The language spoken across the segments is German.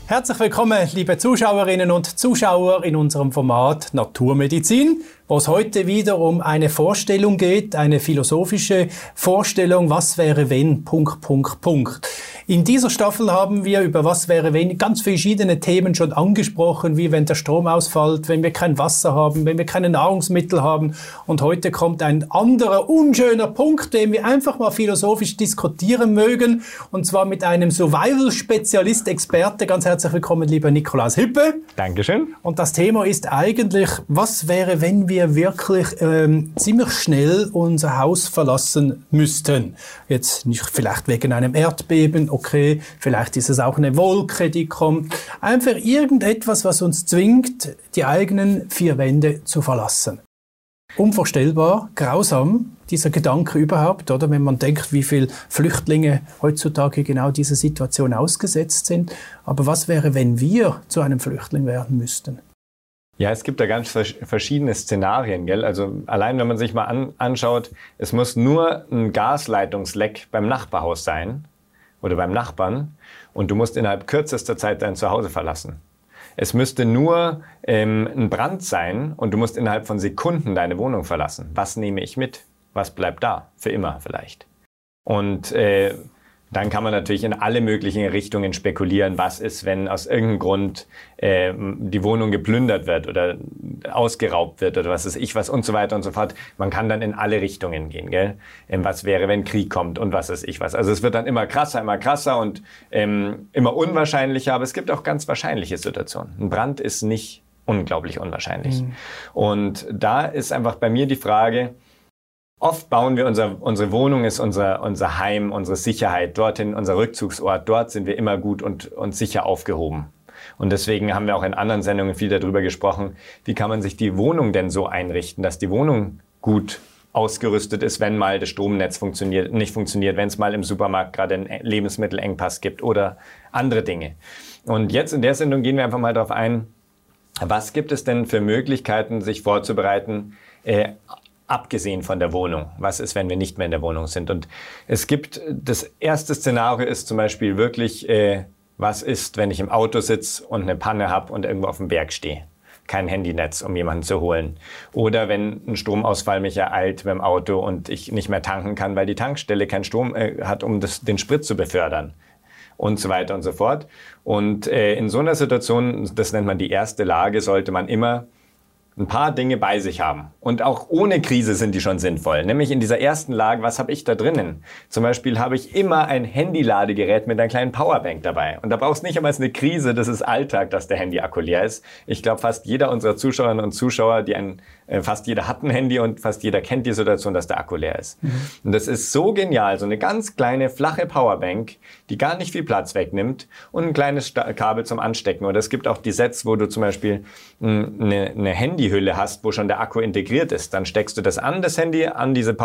Herzlich willkommen, liebe Zuschauerinnen und Zuschauer in unserem Format Naturmedizin, wo es heute wieder um eine Vorstellung geht, eine philosophische Vorstellung, was wäre wenn, ... In dieser Staffel haben wir über was wäre wenn ganz verschiedene Themen schon angesprochen, wie wenn der Strom ausfällt, wenn wir kein Wasser haben, wenn wir keine Nahrungsmittel haben. Und heute kommt ein anderer, unschöner Punkt, den wir einfach mal philosophisch diskutieren mögen. Und zwar mit einem Survival-Spezialist, Experte. Ganz herzlich willkommen, lieber Nikolaus Hippe. Dankeschön. Und das Thema ist eigentlich, was wäre, wenn wir wirklich ziemlich schnell unser Haus verlassen müssten? Jetzt nicht vielleicht wegen einem Erdbeben, okay, vielleicht ist es auch eine Wolke, die kommt. Einfach irgendetwas, was uns zwingt, die eigenen vier Wände zu verlassen. Unvorstellbar, grausam, dieser Gedanke überhaupt, oder? Wenn man denkt, wie viele Flüchtlinge heutzutage genau dieser Situation ausgesetzt sind. Aber was wäre, wenn wir zu einem Flüchtling werden müssten? Ja, es gibt da ganz verschiedene Szenarien, gell? Also allein, wenn man sich mal anschaut, es muss nur ein Gasleitungsleck beim Nachbarhaus sein oder beim Nachbarn und du musst innerhalb kürzester Zeit dein Zuhause verlassen. Es müsste nur ein Brand sein und du musst innerhalb von Sekunden deine Wohnung verlassen. Was nehme ich mit? Was bleibt da? Für immer vielleicht. Und dann kann man natürlich in alle möglichen Richtungen spekulieren, was ist, wenn aus irgendeinem Grund die Wohnung geplündert wird oder ausgeraubt wird oder was weiß ich was und so weiter und so fort. Man kann dann in alle Richtungen gehen, gell? Was wäre, wenn Krieg kommt und was weiß ich was. Also es wird dann immer krasser und immer unwahrscheinlicher, aber es gibt auch ganz wahrscheinliche Situationen. Ein Brand ist nicht unglaublich unwahrscheinlich. Mhm. Und da ist einfach bei mir die Frage, oft bauen wir unsere Wohnung, ist unser Heim, unsere Sicherheit, dorthin unser Rückzugsort. Dort sind wir immer gut und sicher aufgehoben. Und deswegen haben wir auch in anderen Sendungen viel darüber gesprochen, wie kann man sich die Wohnung denn so einrichten, dass die Wohnung gut ausgerüstet ist, wenn mal das Stromnetz nicht funktioniert, wenn es mal im Supermarkt gerade einen Lebensmittelengpass gibt oder andere Dinge. Und jetzt in der Sendung gehen wir einfach mal darauf ein, was gibt es denn für Möglichkeiten, sich vorzubereiten, abgesehen von der Wohnung. Was ist, wenn wir nicht mehr in der Wohnung sind? Und es gibt, das erste Szenario ist zum Beispiel wirklich, was ist, wenn ich im Auto sitze und eine Panne habe und irgendwo auf dem Berg stehe? Kein Handynetz, um jemanden zu holen. Oder wenn ein Stromausfall mich ereilt beim Auto und ich nicht mehr tanken kann, weil die Tankstelle keinen Strom hat, um den Sprit zu befördern. Und so weiter und so fort. Und in so einer Situation, das nennt man die erste Lage, sollte man immer ein paar Dinge bei sich haben. Und auch ohne Krise sind die schon sinnvoll. Nämlich in dieser ersten Lage, was habe ich da drinnen? Zum Beispiel habe ich immer ein Handy-Ladegerät mit einer kleinen Powerbank dabei. Und da brauchst du nicht einmal eine Krise, das ist Alltag, dass der Handy-Akku leer ist. Ich glaube, fast jeder unserer Zuschauerinnen und Zuschauer, fast jeder hat ein Handy und fast jeder kennt die Situation, dass der Akku leer ist. Mhm. Und das ist so genial, so eine ganz kleine, flache Powerbank, die gar nicht viel Platz wegnimmt und ein kleines Kabel zum Anstecken. Oder es gibt auch die Sets, wo du zum Beispiel eine Handyhülle hast, wo schon der Akku integriert ist. Dann steckst du das Handy, an diese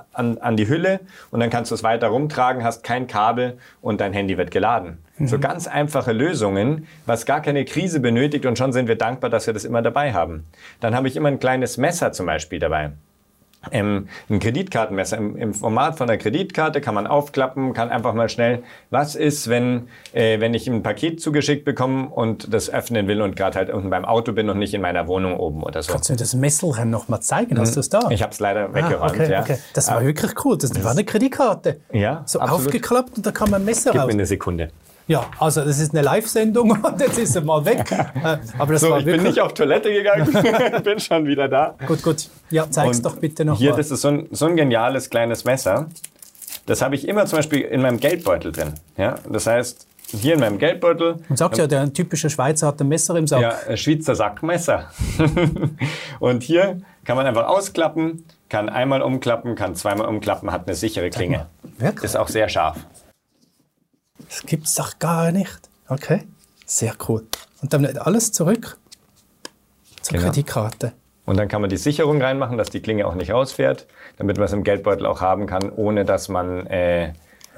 an die Hülle und dann kannst du es weiter rumtragen, hast kein Kabel und dein Handy wird geladen. Mhm. So ganz einfache Lösungen, was gar keine Krise benötigt und schon sind wir dankbar, dass wir das immer dabei haben. Dann habe ich immer ein kleines Messer zum Beispiel dabei. Ein Kreditkartenmesser im Format von der Kreditkarte kann man aufklappen, kann einfach mal schnell, was ist, wenn ich ein Paket zugeschickt bekomme und das öffnen will und gerade halt unten beim Auto bin und nicht in meiner Wohnung oben oder so. Kannst du mir das Messerchen noch mal zeigen? Hast du es da? Ich habe es leider weggeräumt. Okay, ja. Okay. Das war wirklich cool. Das war eine Kreditkarte. Ja, so absolut. Aufgeklappt und da kann man ein Messer raus. Gib mir eine Sekunde. Ja, also das ist eine Live-Sendung und jetzt ist er mal weg. Aber das war ich bin nicht auf Toilette gegangen, bin schon wieder da. Gut. Ja, zeig's doch bitte noch hier, mal. Das ist so ein geniales kleines Messer. Das habe ich immer zum Beispiel in meinem Geldbeutel drin. Ja? Das heißt, hier in meinem Geldbeutel... Man sagt ja, der typische Schweizer hat ein Messer im Sack. Ja, Schweizer Sackmesser. Und hier kann man einfach ausklappen, kann einmal umklappen, kann zweimal umklappen, hat eine sichere Klinge. Wirklich? Ist auch sehr scharf. Das gibt's doch gar nicht. Okay, sehr cool. Und dann alles zurück zur Kreditkarte. Und dann kann man die Sicherung reinmachen, dass die Klinge auch nicht rausfährt, damit man es im Geldbeutel auch haben kann, ohne dass man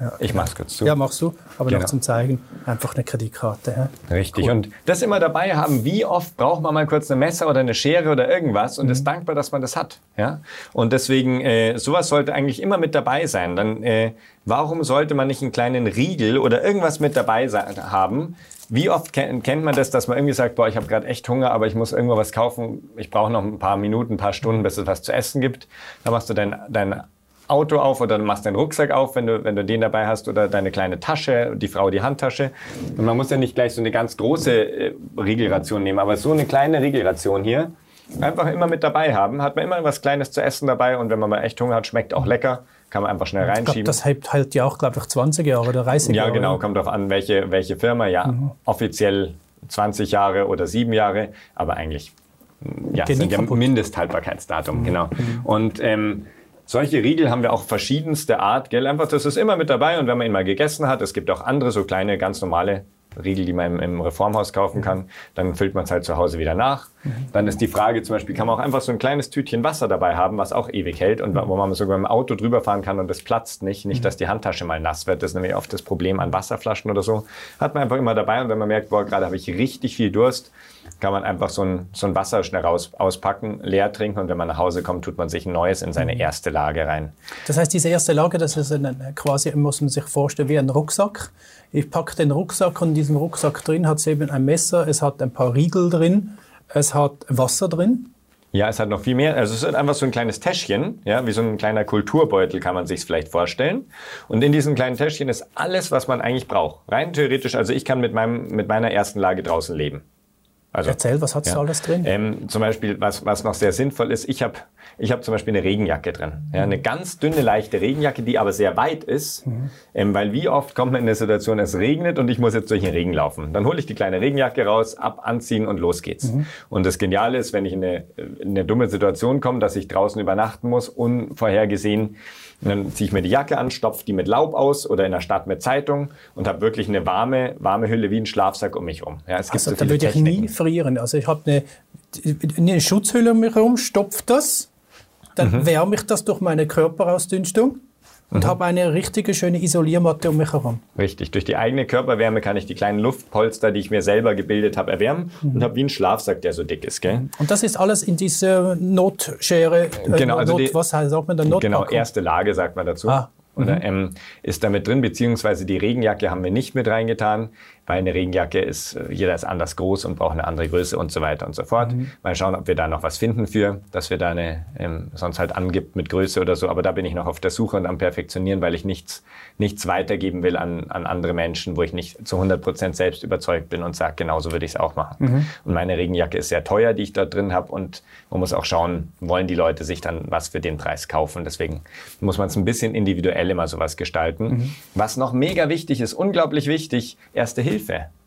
Ja. Ich mach's kurz zu. Ja, machst du, aber Genau. noch zum Zeigen, einfach eine Kreditkarte. Ja? Richtig. Cool. Und das immer dabei haben, wie oft braucht man mal kurz ein Messer oder eine Schere oder irgendwas und ist dankbar, dass man das hat. Ja? Und deswegen, sowas sollte eigentlich immer mit dabei sein. Dann, warum sollte man nicht einen kleinen Riegel oder irgendwas mit dabei haben? Wie oft kennt man das, dass man irgendwie sagt, boah, ich habe gerade echt Hunger, aber ich muss irgendwo was kaufen. Ich brauche noch ein paar Minuten, ein paar Stunden, bis es was zu essen gibt. Dann machst du dein Auto auf oder du machst deinen Rucksack auf, wenn du den dabei hast, oder deine kleine Tasche, die Frau die Handtasche. Und man muss ja nicht gleich so eine ganz große Riegelration nehmen, aber so eine kleine Riegelration hier einfach immer mit dabei haben. Hat man immer was Kleines zu essen dabei und wenn man mal echt Hunger hat, schmeckt auch lecker, kann man einfach schnell Ich reinschieben. glaube, das hält ja auch, glaube ich, 20 Jahre oder 30 Jahre. Ja, genau, kommt darauf an, welche Firma. Ja, offiziell 20 Jahre oder 7 Jahre, aber eigentlich sind ja Mindesthaltbarkeitsdatum. Genau. Und solche Riegel haben wir auch verschiedenste Art, gell? Einfach, das ist immer mit dabei und wenn man ihn mal gegessen hat, es gibt auch andere so kleine, ganz normale Riegel, die man im Reformhaus kaufen kann, dann füllt man es halt zu Hause wieder nach. Dann ist die Frage zum Beispiel, kann man auch einfach so ein kleines Tütchen Wasser dabei haben, was auch ewig hält und wo man sogar im Auto drüber fahren kann und das platzt nicht, dass die Handtasche mal nass wird. Das ist nämlich oft das Problem an Wasserflaschen oder so. Hat man einfach immer dabei und wenn man merkt, boah, gerade habe ich richtig viel Durst, kann man einfach so ein Wasser schnell auspacken, leer trinken und wenn man nach Hause kommt, tut man sich ein neues in seine erste Lage rein. Das heißt, diese erste Lage, das ist quasi, muss man sich vorstellen, wie ein Rucksack. Ich packe den Rucksack und in diesem Rucksack drin hat es eben ein Messer, es hat ein paar Riegel drin, es hat Wasser drin. Ja, es hat noch viel mehr. Also es ist einfach so ein kleines Täschchen, ja, wie so ein kleiner Kulturbeutel kann man sich vielleicht vorstellen. Und in diesem kleinen Täschchen ist alles, was man eigentlich braucht. Rein theoretisch, also ich kann mit meiner ersten Lage draußen leben. Also, erzähl, was hat's da alles drin? Zum Beispiel, was noch sehr sinnvoll ist, ich hab zum Beispiel eine Regenjacke drin. Ja, eine ganz dünne, leichte Regenjacke, die aber sehr weit ist. Weil wie oft kommt man in eine Situation, es regnet und ich muss jetzt durch den Regen laufen. Dann hole ich die kleine Regenjacke raus, anziehen und los geht's. Und das Geniale ist, wenn ich in eine dumme Situation komme, dass ich draußen übernachten muss, unvorhergesehen, dann ziehe ich mir die Jacke an, stopfe die mit Laub aus oder in der Stadt mit Zeitung und habe wirklich eine warme Hülle wie ein Schlafsack um mich rum. Ja, es gibt also da würde ich nie frieren. Also ich habe eine Schutzhülle um mich herum, stopfe das, dann wärme ich das durch meine Körperausdünstung und habe eine richtige schöne Isoliermatte um mich herum. Richtig. Durch die eigene Körperwärme kann ich die kleinen Luftpolster, die ich mir selber gebildet habe, erwärmen und habe wie einen Schlafsack, der so dick ist. Gell? Und das ist alles in dieser Notschere, genau, also was sagt man da? Notpackung? Genau, erste Lage sagt man dazu. Oder ist damit drin, beziehungsweise die Regenjacke haben wir nicht mit reingetan, weil eine Regenjacke jeder ist anders groß und braucht eine andere Größe und so weiter und so fort. Mal schauen, ob wir da noch was finden dass wir da sonst halt angibt mit Größe oder so. Aber da bin ich noch auf der Suche und am Perfektionieren, weil ich nichts weitergeben will an andere Menschen, wo ich nicht zu 100% selbst überzeugt bin und sage, genauso würde ich es auch machen. Und meine Regenjacke ist sehr teuer, die ich da drin habe und man muss auch schauen, wollen die Leute sich dann was für den Preis kaufen. Deswegen muss man es ein bisschen individuell immer sowas gestalten. Was noch mega wichtig ist, unglaublich wichtig, Erste Hilfe.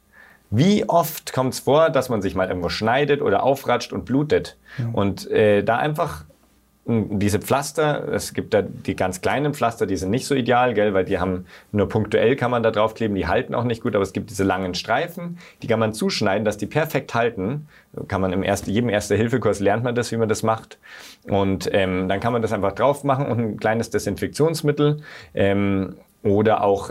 Wie oft kommt es vor, dass man sich mal irgendwo schneidet oder aufratscht und blutet? Und da einfach diese Pflaster, es gibt da die ganz kleinen Pflaster, die sind nicht so ideal, gell, weil die haben nur punktuell kann man da draufkleben, die halten auch nicht gut, aber es gibt diese langen Streifen, die kann man zuschneiden, dass die perfekt halten. Kann man jedem Erste-Hilfe-Kurs lernt man das, wie man das macht. Und dann kann man das einfach drauf machen und ein kleines Desinfektionsmittel oder auch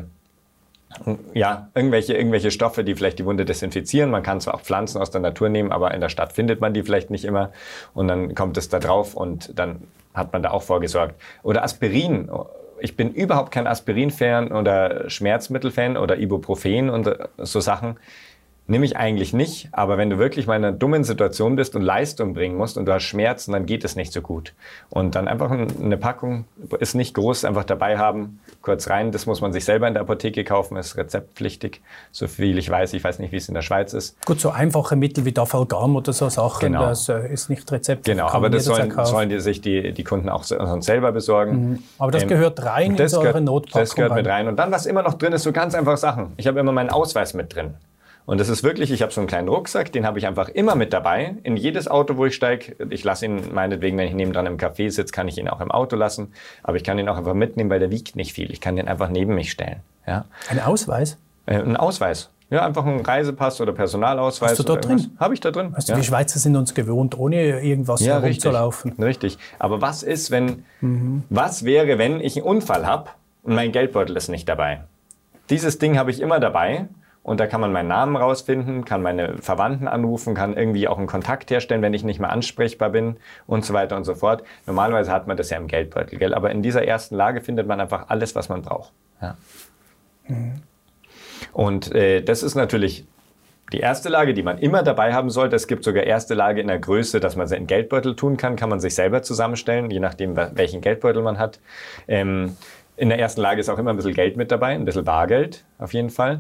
irgendwelche Stoffe, die vielleicht die Wunde desinfizieren. Man kann zwar auch Pflanzen aus der Natur nehmen, aber in der Stadt findet man die vielleicht nicht immer. Und dann kommt es da drauf und dann hat man da auch vorgesorgt. Oder Aspirin. Ich bin überhaupt kein Aspirin-Fan oder Schmerzmittel-Fan oder Ibuprofen und so Sachen. Nehme ich eigentlich nicht, aber wenn du wirklich mal in einer dummen Situation bist und Leistung bringen musst und du hast Schmerzen, dann geht es nicht so gut. Und dann einfach eine Packung, ist nicht groß, einfach dabei haben, kurz rein. Das muss man sich selber in der Apotheke kaufen, ist rezeptpflichtig, so viel ich weiß. Ich weiß nicht, wie es in der Schweiz ist. Gut, so einfache Mittel wie Dafalgam oder so Sachen, genau. Das ist nicht Rezept. Genau, aber das sollen sich die Kunden auch sonst selber besorgen. Aber das gehört rein in so eure Notpackung. Das gehört mit rein. Und dann, was immer noch drin ist, so ganz einfach Sachen. Ich habe immer meinen Ausweis mit drin. Und das ist wirklich, ich habe so einen kleinen Rucksack, den habe ich einfach immer mit dabei. In jedes Auto, wo ich steige, ich lasse ihn meinetwegen, wenn ich nebendran im Café sitze, kann ich ihn auch im Auto lassen. Aber ich kann ihn auch einfach mitnehmen, weil der wiegt nicht viel. Ich kann den einfach neben mich stellen. Ja? Ein Ausweis? Ein Ausweis. Ja, einfach ein Reisepass oder Personalausweis. Hast du da drin? Habe ich da drin. Also wir Schweizer sind uns gewohnt, ohne irgendwas herumzulaufen. Richtig. Aber was ist, was wäre, wenn ich einen Unfall habe und mein Geldbeutel ist nicht dabei. Dieses Ding habe ich immer dabei. Und da kann man meinen Namen rausfinden, kann meine Verwandten anrufen, kann irgendwie auch einen Kontakt herstellen, wenn ich nicht mehr ansprechbar bin und so weiter und so fort. Normalerweise hat man das ja im Geldbeutel, gell? Aber in dieser ersten Lage findet man einfach alles, was man braucht. Ja. Und das ist natürlich die erste Lage, die man immer dabei haben sollte. Es gibt sogar erste Lage in der Größe, dass man sie in Geldbeutel tun kann man sich selber zusammenstellen, je nachdem, welchen Geldbeutel man hat. In der ersten Lage ist auch immer ein bisschen Geld mit dabei, ein bisschen Bargeld auf jeden Fall.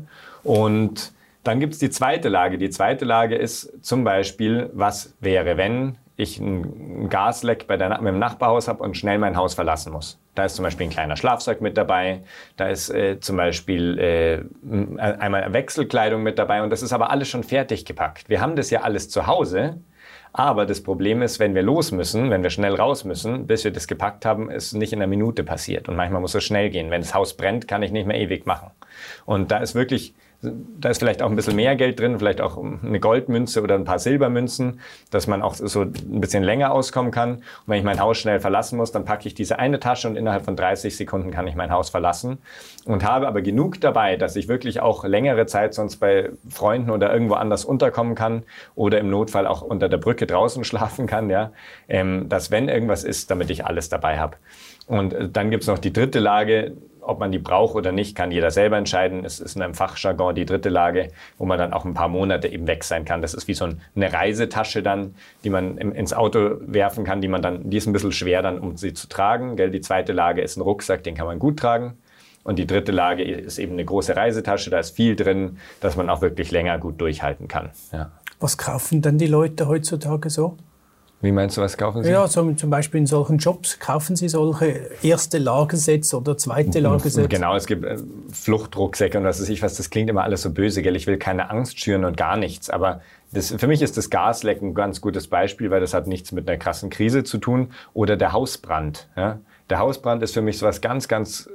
Und dann gibt es die zweite Lage. Die zweite Lage ist zum Beispiel, was wäre, wenn ich ein Gasleck mit dem Nachbarhaus habe und schnell mein Haus verlassen muss. Da ist zum Beispiel ein kleiner Schlafsack mit dabei, da ist zum Beispiel einmal Wechselkleidung mit dabei und das ist aber alles schon fertig gepackt. Wir haben das ja alles zu Hause, aber das Problem ist, wenn wir los müssen, wenn wir schnell raus müssen, bis wir das gepackt haben, ist nicht in einer Minute passiert und manchmal muss es schnell gehen. Wenn das Haus brennt, kann ich nicht mehr ewig machen. Und da ist vielleicht auch ein bisschen mehr Geld drin, vielleicht auch eine Goldmünze oder ein paar Silbermünzen, dass man auch so ein bisschen länger auskommen kann. Und wenn ich mein Haus schnell verlassen muss, dann packe ich diese eine Tasche und innerhalb von 30 Sekunden kann ich mein Haus verlassen und habe aber genug dabei, dass ich wirklich auch längere Zeit sonst bei Freunden oder irgendwo anders unterkommen kann oder im Notfall auch unter der Brücke draußen schlafen kann, ja, dass wenn irgendwas ist, damit ich alles dabei habe. Und dann gibt's noch die dritte Lage, ob man die braucht oder nicht, kann jeder selber entscheiden. Es ist in einem Fachjargon die dritte Lage, wo man dann auch ein paar Monate eben weg sein kann. Das ist wie so eine Reisetasche dann, die man ins Auto werfen kann, die ist ein bisschen schwer dann, um sie zu tragen. Gell? Die zweite Lage ist ein Rucksack, den kann man gut tragen. Und die dritte Lage ist eben eine große Reisetasche, da ist viel drin, dass man auch wirklich länger gut durchhalten kann. Ja. Was kaufen denn die Leute heutzutage so? Wie meinst du, was kaufen Sie? Ja, zum Beispiel in solchen Jobs kaufen Sie solche erste Lagesätze oder zweite Lagesätze. Genau, es gibt Fluchtrucksäcke und was weiß ich was, das klingt immer alles so böse, gell? Ich will keine Angst schüren und gar nichts, aber für mich ist das Gasleck ein ganz gutes Beispiel, weil das hat nichts mit einer krassen Krise zu tun oder der Hausbrand. Ja? Der Hausbrand ist für mich so was ganz, ganz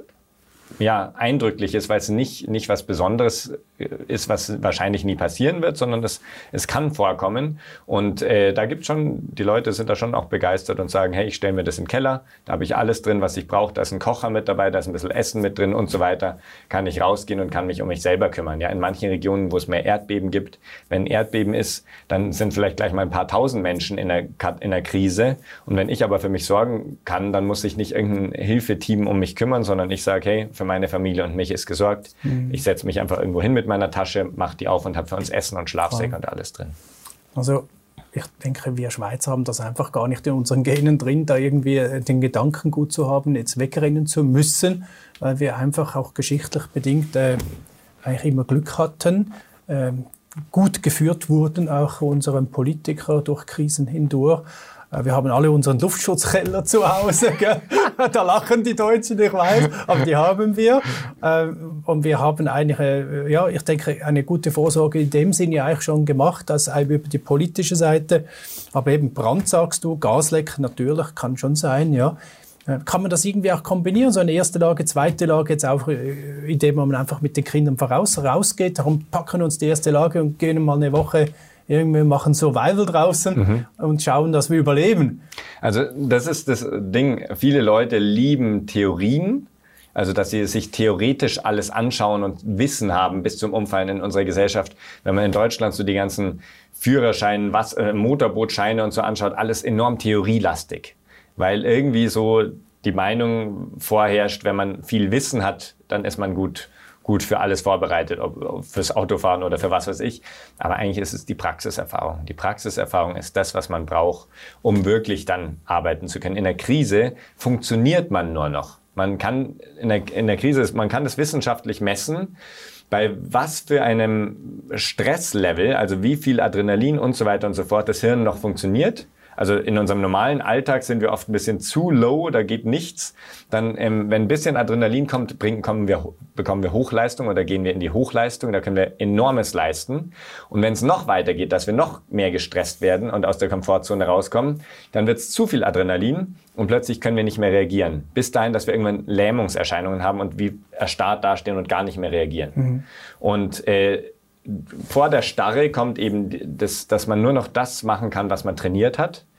eindrücklich ist, weil es nicht was Besonderes ist, was wahrscheinlich nie passieren wird, sondern es kann vorkommen. Und da gibt's schon, die Leute sind da schon auch begeistert und sagen, hey, ich stelle mir das in den Keller, da habe ich alles drin, was ich brauche, da ist ein Kocher mit dabei, da ist ein bisschen Essen mit drin und so weiter, kann ich rausgehen und kann mich um mich selber kümmern. Ja, in manchen Regionen, wo es mehr Erdbeben gibt, wenn ein Erdbeben ist, dann sind vielleicht gleich mal ein paar tausend Menschen in der Krise. Und wenn ich aber für mich sorgen kann, dann muss sich nicht irgendein Hilfeteam um mich kümmern, sondern ich sage, hey, für meine Familie und mich ist gesorgt. Ich setze mich einfach irgendwo hin mit meiner Tasche, mache die auf und habe für uns Essen und Schlafsäcke und alles drin. Also ich denke, wir Schweizer haben das einfach gar nicht in unseren Genen drin, da irgendwie den Gedanken gut zu haben, jetzt wegrennen zu müssen, weil wir einfach auch geschichtlich bedingt eigentlich immer Glück hatten, gut geführt wurden, auch unseren Politiker durch Krisen hindurch. Wir haben alle unseren Luftschutzkeller zu Hause, gell? Da lachen die Deutschen, ich weiß, aber die haben wir. Und wir haben eigentlich, ich denke, eine gute Vorsorge in dem Sinne eigentlich schon gemacht, als über die politische Seite. Aber eben Brand, sagst du, Gasleck natürlich, kann schon sein, ja. Kann man das irgendwie auch kombinieren, so eine erste Lage, zweite Lage, jetzt auch, indem man einfach mit den Kindern rausgeht, darum packen wir uns die erste Lage und gehen mal eine Woche irgendwie machen Survival draußen und schauen, dass wir überleben. Also das ist das Ding. Viele Leute lieben Theorien, also dass sie sich theoretisch alles anschauen und Wissen haben bis zum Umfallen in unserer Gesellschaft. Wenn man in Deutschland so die ganzen Führerscheine, Motorbootscheine und so anschaut, alles enorm theorielastig. Weil irgendwie so die Meinung vorherrscht, wenn man viel Wissen hat, dann ist man gut für alles vorbereitet, ob fürs Autofahren oder für was weiß ich. Aber eigentlich ist es die Praxiserfahrung. Die Praxiserfahrung ist das, was man braucht, um wirklich dann arbeiten zu können. In der Krise funktioniert man nur noch. Man kann in der Krise, man kann das wissenschaftlich messen, bei was für einem Stresslevel, also wie viel Adrenalin und so weiter und so fort das Hirn noch funktioniert. Also in unserem normalen Alltag sind wir oft ein bisschen zu low, da geht nichts. Dann, wenn ein bisschen Adrenalin kommt, bekommen wir Hochleistung oder gehen wir in die Hochleistung, da können wir Enormes leisten. Und wenn es noch weiter geht, dass wir noch mehr gestresst werden und aus der Komfortzone rauskommen, dann wird es zu viel Adrenalin und plötzlich können wir nicht mehr reagieren. Bis dahin, dass wir irgendwann Lähmungserscheinungen haben und wie erstarrt dastehen und gar nicht mehr reagieren. Und vor der Starre kommt eben dass man nur noch das machen kann, was man trainiert hat.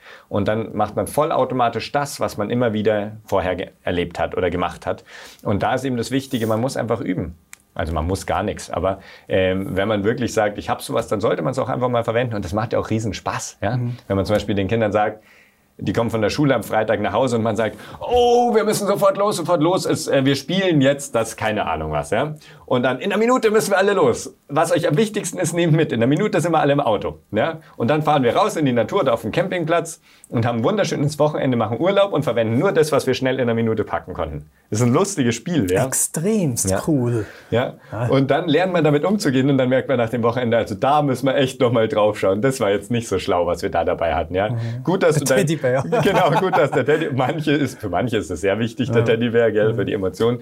und dann macht man vollautomatisch das, was man immer wieder vorher erlebt hat oder gemacht hat. Und da ist eben das Wichtige, man muss einfach üben. Also man muss gar nichts, aber wenn man wirklich sagt, ich habe sowas, dann sollte man es auch einfach mal verwenden und das macht ja auch riesen Spaß. Ja? Wenn man zum Beispiel den Kindern sagt, die kommen von der Schule am Freitag nach Hause und man sagt, oh, wir müssen sofort los, wir spielen jetzt das, keine Ahnung was. Ja? Und dann in einer Minute müssen wir alle los. Was euch am wichtigsten ist, nehmt mit. In einer Minute sind wir alle im Auto. Ja? Und dann fahren wir raus in die Natur, da auf den Campingplatz und haben ein wunderschönes Wochenende, machen Urlaub und verwenden nur das, was wir schnell in einer Minute packen konnten. Das ist ein lustiges Spiel. Ja? Extremst cool. Ja? Und dann lernt man damit umzugehen und dann merkt man nach dem Wochenende, also da müssen wir echt nochmal drauf schauen. Das war jetzt nicht so schlau, was wir da dabei hatten. Ja? Gut, dass der Teddybär. Genau, gut, dass der Teddybär, für manche ist es sehr wichtig, der Teddybär, gell, für die Emotionen,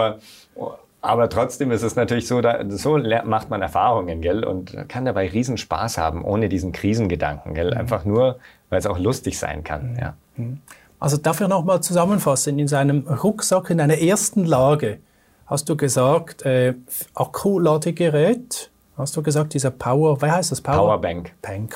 aber trotzdem ist es natürlich so, so macht man Erfahrungen, gell, und kann dabei riesen Spaß haben, ohne diesen Krisengedanken, gell, einfach nur, weil es auch lustig sein kann, ja. Also dafür nochmal zusammenfassen, in seinem Rucksack, in einer ersten Lage, hast du gesagt, Akkuladegerät, hast du gesagt, dieser wer heißt das? Powerbank.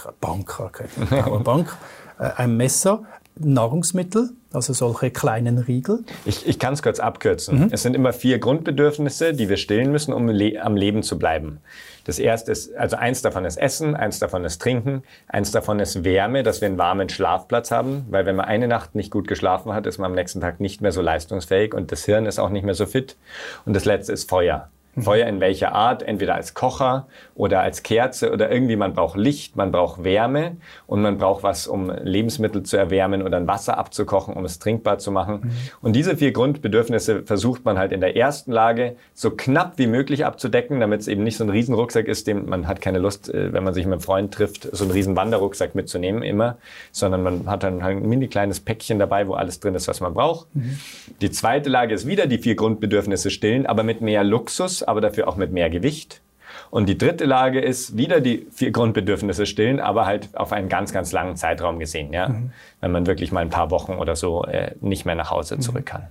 Powerbank, ein Messer, Nahrungsmittel, also solche kleinen Riegel. Ich kann es kurz abkürzen. Es sind immer 4 Grundbedürfnisse, die wir stillen müssen, um am Leben zu bleiben. Das erste ist, also eins davon ist Essen, eins davon ist Trinken, eins davon ist Wärme, dass wir einen warmen Schlafplatz haben, weil wenn man eine Nacht nicht gut geschlafen hat, ist man am nächsten Tag nicht mehr so leistungsfähig und das Hirn ist auch nicht mehr so fit. Und das letzte ist Feuer. Feuer in welcher Art, entweder als Kocher oder als Kerze oder irgendwie, man braucht Licht, man braucht Wärme und man braucht was, um Lebensmittel zu erwärmen oder ein Wasser abzukochen, um es trinkbar zu machen. Und diese 4 Grundbedürfnisse versucht man halt in der ersten Lage so knapp wie möglich abzudecken, damit es eben nicht so ein riesen Rucksack ist, man hat keine Lust, wenn man sich mit einem Freund trifft, so einen riesen Wanderrucksack mitzunehmen immer, sondern man hat dann halt ein mini kleines Päckchen dabei, wo alles drin ist, was man braucht. Die zweite Lage ist wieder die 4 Grundbedürfnisse stillen, aber mit mehr Luxus, aber dafür auch mit mehr Gewicht. Und die dritte Lage ist wieder die 4 Grundbedürfnisse stillen, aber halt auf einen ganz, ganz langen Zeitraum gesehen. Ja? Wenn man wirklich mal ein paar Wochen oder so nicht mehr nach Hause zurück kann.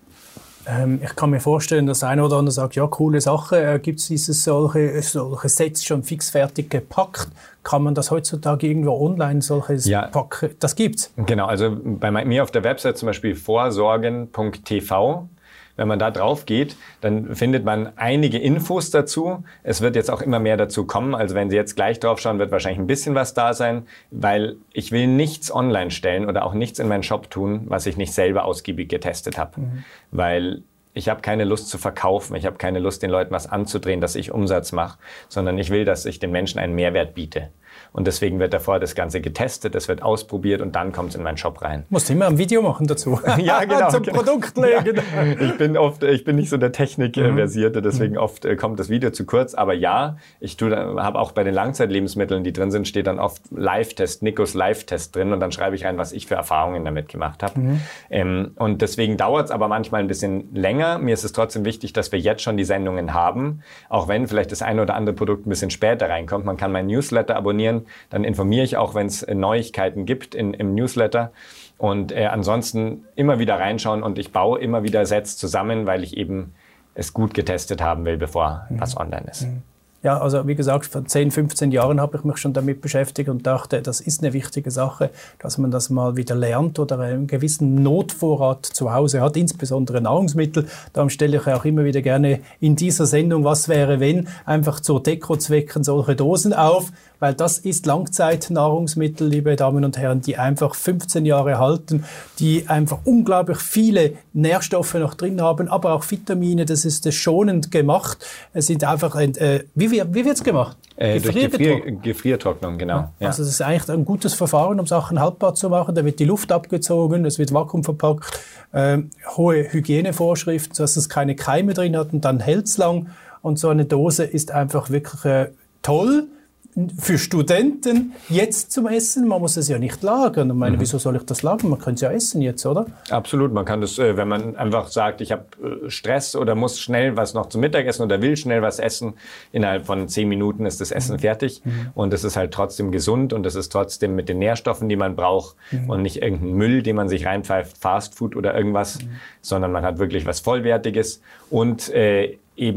Ich kann mir vorstellen, dass einer oder andere sagt, ja, coole Sache, gibt es solche Sets schon fixfertig gepackt? Kann man das heutzutage irgendwo online, solches packen? Das gibt's? Genau, also bei mir auf der Website zum Beispiel vorsorgen.tv. Wenn man da drauf geht, dann findet man einige Infos dazu. Es wird jetzt auch immer mehr dazu kommen. Also wenn Sie jetzt gleich drauf schauen, wird wahrscheinlich ein bisschen was da sein, weil ich will nichts online stellen oder auch nichts in meinen Shop tun, was ich nicht selber ausgiebig getestet habe. Weil ich habe keine Lust zu verkaufen, ich habe keine Lust, den Leuten was anzudrehen, dass ich Umsatz mache, sondern ich will, dass ich den Menschen einen Mehrwert biete. Und deswegen wird davor das Ganze getestet, es wird ausprobiert und dann kommt es in meinen Shop rein. Musst immer ein Video machen dazu. Ja, genau. Zum Produkt legen. Ja. Ich bin nicht so der Technik-Versierte, deswegen oft kommt das Video zu kurz. Aber ja, ich habe auch bei den Langzeitlebensmitteln, die drin sind, steht dann oft Live-Test, Nikos Live-Test drin und dann schreibe ich rein, was ich für Erfahrungen damit gemacht habe. Und deswegen dauert es aber manchmal ein bisschen länger. Mir ist es trotzdem wichtig, dass wir jetzt schon die Sendungen haben, auch wenn vielleicht das eine oder andere Produkt ein bisschen später reinkommt. Man kann meinen Newsletter abonnieren. Dann informiere ich auch, wenn es Neuigkeiten gibt im Newsletter. Und ansonsten immer wieder reinschauen und ich baue immer wieder Sets zusammen, weil ich eben es gut getestet haben will, bevor was online ist. Ja, also wie gesagt, vor 10, 15 Jahren habe ich mich schon damit beschäftigt und dachte, das ist eine wichtige Sache, dass man das mal wieder lernt oder einen gewissen Notvorrat zu Hause hat, insbesondere Nahrungsmittel. Darum stelle ich auch immer wieder gerne in dieser Sendung, was wäre wenn, einfach zur Dekozwecken solche Dosen auf, weil das ist Langzeitnahrungsmittel, liebe Damen und Herren, die einfach 15 Jahre halten, die einfach unglaublich viele Nährstoffe noch drin haben, aber auch Vitamine, das ist schonend gemacht. Es sind einfach, wie wird's gemacht? Gefriertrocknung, genau. Ja. Also das ist eigentlich ein gutes Verfahren, um Sachen haltbar zu machen. Da wird die Luft abgezogen, es wird vakuumverpackt, hohe Hygienevorschriften, sodass es keine Keime drin hat und dann hält's lang. Und so eine Dose ist einfach wirklich toll für Studenten jetzt zum Essen. Man muss es ja nicht lagern. Ich meine, wieso soll ich das lagern? Man kann es ja essen jetzt, oder? Absolut. Man kann das, wenn man einfach sagt, ich habe Stress oder muss schnell was noch zum Mittagessen oder will schnell was essen, innerhalb von 10 Minuten ist das Essen fertig. Und es ist halt trotzdem gesund und es ist trotzdem mit den Nährstoffen, die man braucht und nicht irgendein Müll, den man sich reinpfeift, Fastfood oder irgendwas, sondern man hat wirklich was Vollwertiges und eben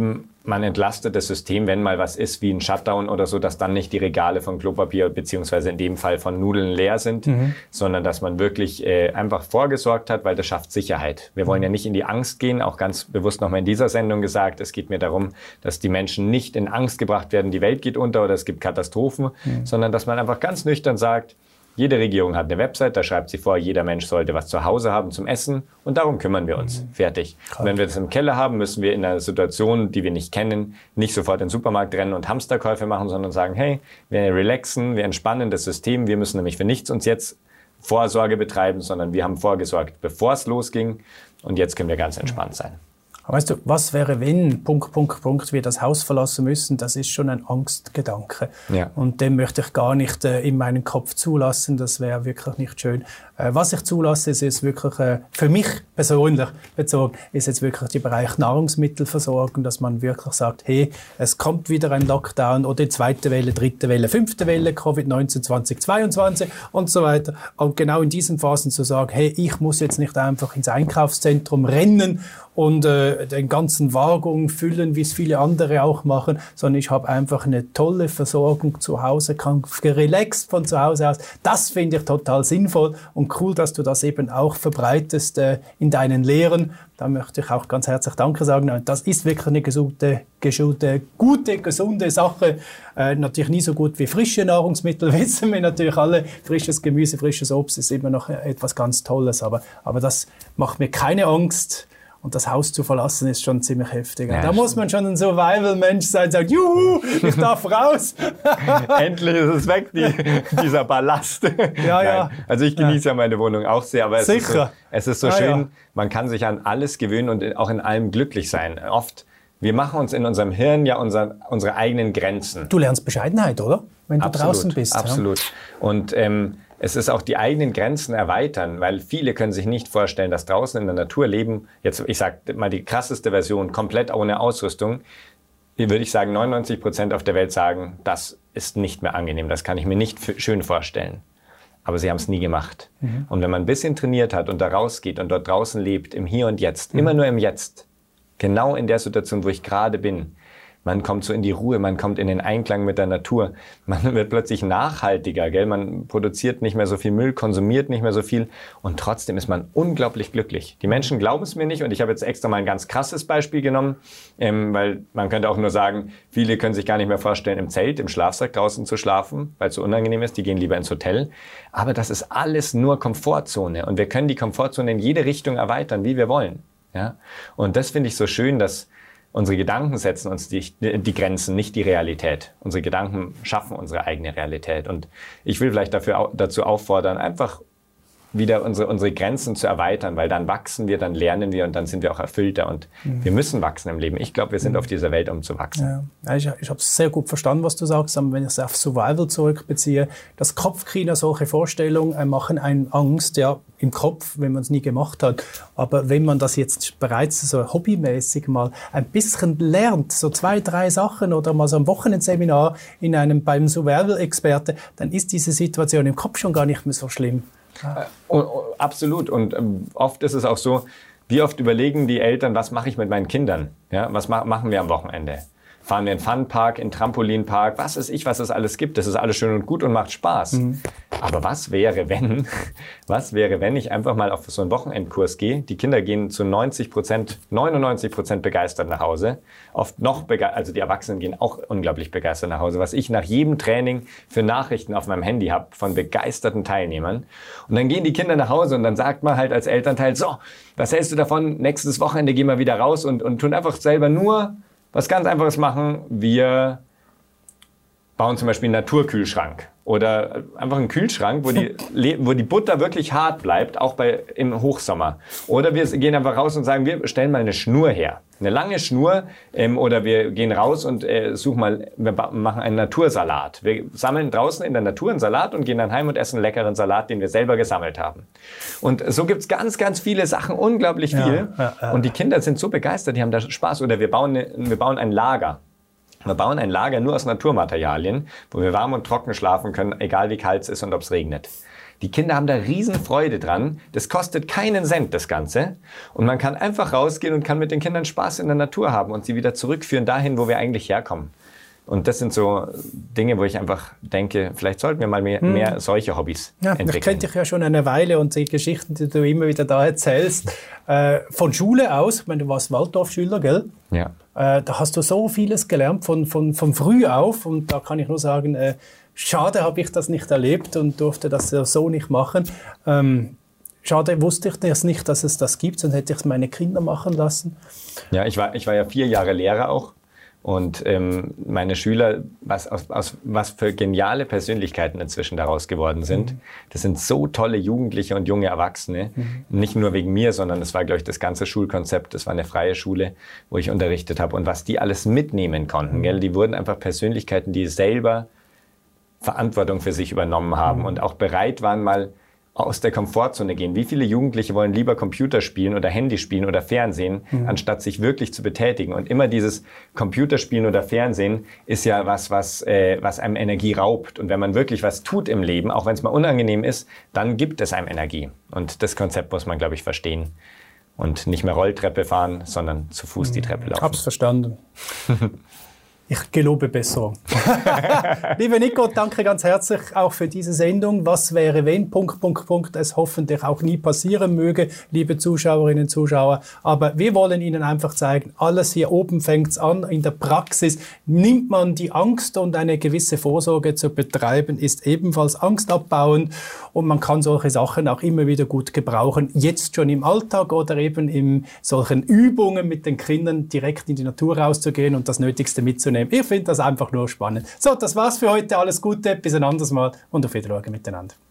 man entlastet das System, wenn mal was ist, wie ein Shutdown oder so, dass dann nicht die Regale von Klopapier beziehungsweise in dem Fall von Nudeln leer sind, sondern dass man wirklich einfach vorgesorgt hat, weil das schafft Sicherheit. Wir wollen ja nicht in die Angst gehen, auch ganz bewusst nochmal in dieser Sendung gesagt, es geht mir darum, dass die Menschen nicht in Angst gebracht werden, die Welt geht unter oder es gibt Katastrophen, sondern dass man einfach ganz nüchtern sagt, jede Regierung hat eine Website, da schreibt sie vor, jeder Mensch sollte was zu Hause haben zum Essen und darum kümmern wir uns. Fertig. Und wenn wir das im Keller haben, müssen wir in einer Situation, die wir nicht kennen, nicht sofort in den Supermarkt rennen und Hamsterkäufe machen, sondern sagen, hey, wir relaxen, wir entspannen das System, wir müssen nämlich für nichts uns jetzt Vorsorge betreiben, sondern wir haben vorgesorgt, bevor es losging und jetzt können wir ganz entspannt sein. Aber weißt du, was wäre, wenn, wir das Haus verlassen müssen, das ist schon ein Angstgedanke. Ja. Und den möchte ich gar nicht in meinen Kopf zulassen, das wäre wirklich nicht schön. Was ich zulasse, ist wirklich, für mich persönlich bezogen, ist jetzt wirklich der Bereich Nahrungsmittelversorgung, dass man wirklich sagt, hey, es kommt wieder ein Lockdown oder zweite Welle, dritte Welle, fünfte Welle, Covid-19 2022 und so weiter. Und genau in diesen Phasen zu sagen, hey, ich muss jetzt nicht einfach ins Einkaufszentrum rennen und den ganzen Waggon füllen, wie es viele andere auch machen, sondern ich habe einfach eine tolle Versorgung zu Hause, kann relaxed von zu Hause aus. Das finde ich total sinnvoll und cool, dass du das eben auch verbreitest in deinen Lehren. Da möchte ich auch ganz herzlich Danke sagen. Und das ist wirklich eine gute, gesunde Sache. Natürlich nie so gut wie frische Nahrungsmittel, wissen wir natürlich alle. Frisches Gemüse, frisches Obst ist immer noch etwas ganz Tolles. Aber das macht mir keine Angst. Und das Haus zu verlassen ist schon ziemlich heftig. Ja, da muss man schon ein Survival-Mensch sein, sagt, juhu, ich darf raus. Endlich ist es weg, dieser Ballast. Ja. Also ich genieße ja meine Wohnung auch sehr, aber es ist so schön, man kann sich an alles gewöhnen und auch in allem glücklich sein. Oft, wir machen uns in unserem Hirn ja unsere eigenen Grenzen. Du lernst Bescheidenheit, oder? Wenn du draußen bist. Absolut. Ja? Und es ist auch die eigenen Grenzen erweitern, weil viele können sich nicht vorstellen, dass draußen in der Natur leben, jetzt ich sage mal die krasseste Version, komplett ohne Ausrüstung, würde ich sagen 99% auf der Welt sagen, das ist nicht mehr angenehm, das kann ich mir nicht schön vorstellen. Aber sie haben es nie gemacht. Und wenn man ein bisschen trainiert hat und da rausgeht und dort draußen lebt, im Hier und Jetzt, immer nur im Jetzt, genau in der Situation, wo ich gerade bin, man kommt so in die Ruhe, man kommt in den Einklang mit der Natur. Man wird plötzlich nachhaltiger, gell? Man produziert nicht mehr so viel Müll, konsumiert nicht mehr so viel und trotzdem ist man unglaublich glücklich. Die Menschen glauben es mir nicht und ich habe jetzt extra mal ein ganz krasses Beispiel genommen, weil man könnte auch nur sagen, viele können sich gar nicht mehr vorstellen, im Zelt, im Schlafsack draußen zu schlafen, weil es so unangenehm ist, die gehen lieber ins Hotel. Aber das ist alles nur Komfortzone und wir können die Komfortzone in jede Richtung erweitern, wie wir wollen. Ja? Und das finde ich so schön, dass unsere Gedanken setzen uns die Grenzen, nicht die Realität. Unsere Gedanken schaffen unsere eigene Realität. Und ich will vielleicht dazu auffordern, einfach wieder unsere Grenzen zu erweitern, weil dann wachsen wir, dann lernen wir und dann sind wir auch erfüllter. Und wir müssen wachsen im Leben. Ich glaube, wir sind auf dieser Welt, um zu wachsen. Ja, ich habe es sehr gut verstanden, was du sagst, aber wenn ich es auf Survival zurückbeziehe, das Kopfkino, solche Vorstellungen machen einen Angst, ja, im Kopf, wenn man es nie gemacht hat. Aber wenn man das jetzt bereits so hobbymäßig mal ein bisschen lernt, so 2, 3 Sachen oder mal so ein Wochenendseminar beim Survival-Experte, dann ist diese Situation im Kopf schon gar nicht mehr so schlimm. Absolut. Und oft ist es auch so, wie oft überlegen die Eltern, was mache ich mit meinen Kindern? Ja, was machen wir am Wochenende? Fahren wir in den Funpark, in den Trampolinpark, was weiß ich, was es alles gibt. Das ist alles schön und gut und macht Spaß. Aber was wäre, wenn ich einfach mal auf so einen Wochenendkurs gehe? Die Kinder gehen zu 99% begeistert nach Hause. Oft noch also die Erwachsenen gehen auch unglaublich begeistert nach Hause. Was ich nach jedem Training für Nachrichten auf meinem Handy habe von begeisterten Teilnehmern. Und dann gehen die Kinder nach Hause und dann sagt man halt als Elternteil, so, was hältst du davon? Nächstes Wochenende gehen wir wieder raus und tun einfach selber nur was ganz Einfaches machen. Wir bauen zum Beispiel einen Naturkühlschrank oder einfach einen Kühlschrank, wo die Butter wirklich hart bleibt, auch im Hochsommer. Oder wir gehen einfach raus und sagen, wir stellen mal eine Schnur her. Eine lange Schnur oder wir gehen raus und wir machen einen Natursalat. Wir sammeln draußen in der Natur einen Salat und gehen dann heim und essen einen leckeren Salat, den wir selber gesammelt haben. Und so gibt's ganz, ganz viele Sachen, unglaublich viel. Und die Kinder sind so begeistert, die haben da Spaß. Oder wir bauen ein Lager. Wir bauen ein Lager nur aus Naturmaterialien, wo wir warm und trocken schlafen können, egal wie kalt es ist und ob es regnet. Die Kinder haben da Riesenfreude dran. Das kostet keinen Cent, das Ganze. Und man kann einfach rausgehen und kann mit den Kindern Spaß in der Natur haben und sie wieder zurückführen dahin, wo wir eigentlich herkommen. Und das sind so Dinge, wo ich einfach denke, vielleicht sollten wir mal mehr solche Hobbys entwickeln. Ich kenne dich ja schon eine Weile und die Geschichten, die du immer wieder da erzählst, von Schule aus, ich meine, du warst Waldorfschüler, gell? Ja. Da hast du so vieles gelernt von früh auf und da kann ich nur sagen, schade habe ich das nicht erlebt und durfte das so nicht machen. Schade wusste ich das nicht, dass es das gibt, sonst hätte ich es meine Kinder machen lassen. Ja, ich war ja 4 Jahre Lehrer auch. Und meine Schüler, was für geniale Persönlichkeiten inzwischen daraus geworden sind. Das sind so tolle Jugendliche und junge Erwachsene. Nicht nur wegen mir, sondern das war, glaube ich, das ganze Schulkonzept. Das war eine freie Schule, wo ich unterrichtet habe. Und was die alles mitnehmen konnten, gell? Die wurden einfach Persönlichkeiten, die selber Verantwortung für sich übernommen haben und auch bereit waren, mal aus der Komfortzone gehen. Wie viele Jugendliche wollen lieber Computer spielen oder Handy spielen oder Fernsehen, anstatt sich wirklich zu betätigen? Und immer dieses Computerspielen oder Fernsehen ist ja was einem Energie raubt. Und wenn man wirklich was tut im Leben, auch wenn es mal unangenehm ist, dann gibt es einem Energie. Und das Konzept muss man, glaube ich, verstehen. Und nicht mehr Rolltreppe fahren, sondern zu Fuß die Treppe laufen. Hab's verstanden. Ich gelobe Besserung. Lieber Nico, danke ganz herzlich auch für diese Sendung. Was wäre, wenn, ... es hoffentlich auch nie passieren möge, liebe Zuschauerinnen und Zuschauer. Aber wir wollen Ihnen einfach zeigen, alles hier oben fängt's an. In der Praxis nimmt man die Angst und eine gewisse Vorsorge zu betreiben, ist ebenfalls angstabbauend. Und man kann solche Sachen auch immer wieder gut gebrauchen. Jetzt schon im Alltag oder eben in solchen Übungen mit den Kindern direkt in die Natur rauszugehen und das Nötigste mitzunehmen. Ich finde das einfach nur spannend. So, das war's für heute. Alles Gute, bis ein anderes Mal und auf Wiedersehen miteinander.